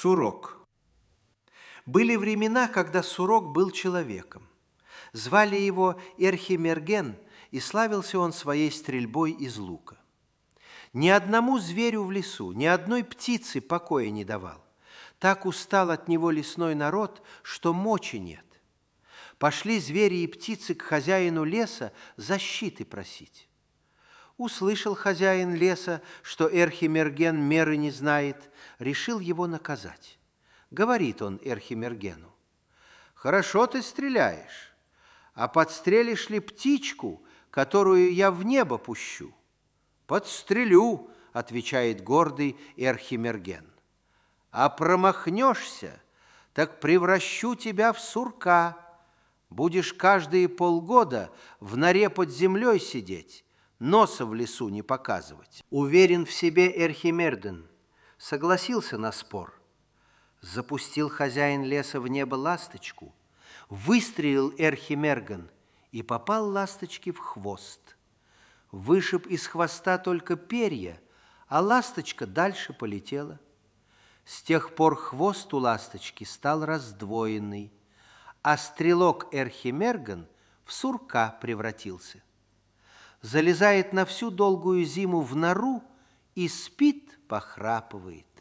Сурок. Были времена, когда Сурок был человеком. Звали его Эрхимерген, и славился он своей стрельбой из лука. Ни одному зверю в лесу, ни одной птице покоя не давал. Так устал от него лесной народ, что мочи нет. Пошли звери и птицы к хозяину леса защиты просить. Услышал хозяин леса, что Эрхимерген меры не знает, решил его наказать. Говорит он Эрхимергену: «Хорошо ты стреляешь, а подстрелишь ли птичку, которую я в небо пущу?» «Подстрелю», — отвечает гордый Эрхимерген. «А промахнешься, так превращу тебя в сурка. Будешь каждые полгода в норе под землей сидеть, носа в лесу не показывать». Уверен в себе Эрхимерген согласился на спор. Запустил хозяин леса в небо ласточку, выстрелил Эрхимерген и попал ласточке в хвост. Вышиб из хвоста только перья, а ласточка дальше полетела. С тех пор хвост у ласточки стал раздвоенный, а стрелок Эрхимерген в сурка превратился. Залезает на всю долгую зиму в нору и спит, похрапывает.